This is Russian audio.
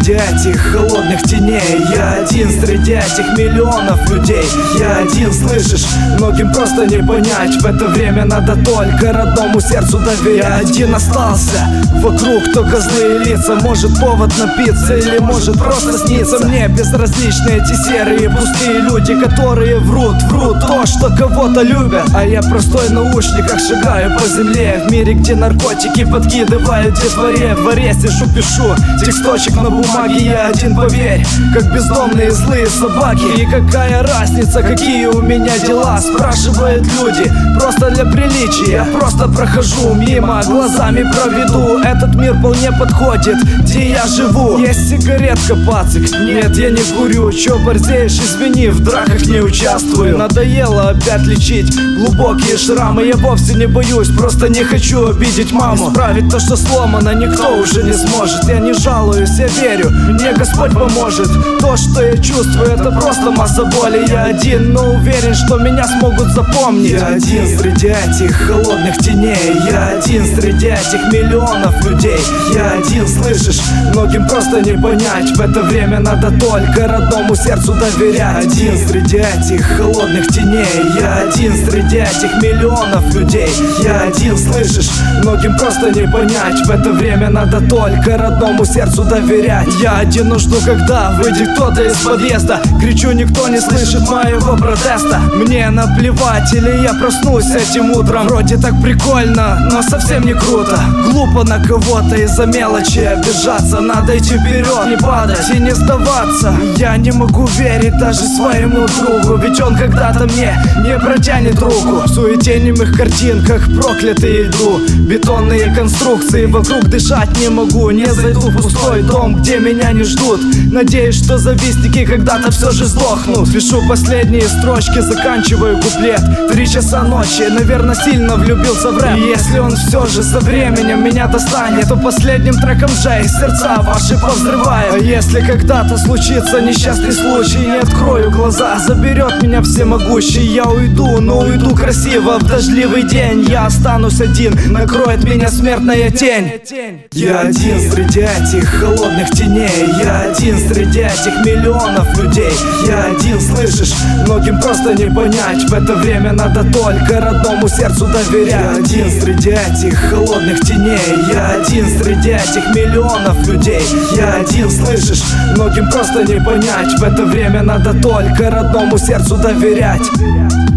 среди этих холодных теней. Я один среди этих миллионов людей. Я один, слышишь, многим просто не понять. В это время надо только родному сердцу доверять. Я один остался, вокруг только злые лица. Может повод напиться или может просто снится. Мне безразличны эти серые пустые люди, которые врут то, что кого-то любят. А я простой в наушниках шагаю по земле, в мире, где наркотики подкидывают детворе. В воре сижу, пишу тексточек на бумаге. Я один, поверь, как бездомные злые собаки. И какая разница, какие у меня дела, спрашивают люди, просто для приличия. Я просто прохожу мимо, глазами проведу. Этот мир вполне подходит, где я живу. Есть сигаретка, пацик? Нет, я не курю. Чё борзеешь, извини, в драках не участвую. Надоело опять лечить глубокие шрамы. Я вовсе не боюсь, просто не хочу обидеть маму. Исправить то, что сломано, никто уже не сможет. Я не жалуюсь, я верю, мне Господь поможет. То, что я чувствую, это просто масса боли. Я один, но уверен, что меня смогут запомнить. Я один среди этих холодных теней. Я один среди этих миллионов людей. Я один, слышишь, многим просто не понять. В это время надо только родному сердцу доверять. Один среди этих холодных теней. Я один среди этих миллионов людей. Я один, слышишь, многим просто не понять. В это время надо только родному сердцу доверять. Я один, но жду, когда выйдет кто-то из подъезда. Кричу, никто не слышит моего протеста. Мне наплевать, или я проснусь этим утром. Вроде так прикольно, но совсем не круто. Глупо на кого-то из-за мелочи обижаться. Надо идти вперед, не падать и не сдаваться. Я не могу верить даже своему другу, ведь он когда-то мне не протянет руку. В суете немых картинках проклятый иду. Бетонные конструкции, вокруг дышать не могу. Не зайду в пустой дом, где меня не ждут. Надеюсь, что завистники когда-то все же сдохнут. Пишу последние строчки, заканчиваю куплет. 3 часа ночи, наверное, сильно влюбился в рэп. И если он все же со временем меня достанет, то последним треком Джей сердца ваши повзрывает. А если когда-то случится несчастный случай, не открою глаза, заберет меня всемогущий. Я уйду, но уйду красиво в дождливый день. Я останусь один, накроет меня смертная тень. Я один среди этих холодных теней. Я один среди этих миллионов людей. Я один, слышишь, многим просто не понять. В это время надо только родному сердцу доверять. Я один среди этих холодных теней. Я один среди этих миллионов людей. Я один, слышишь, многим просто не понять. В это время надо только родному сердцу доверять.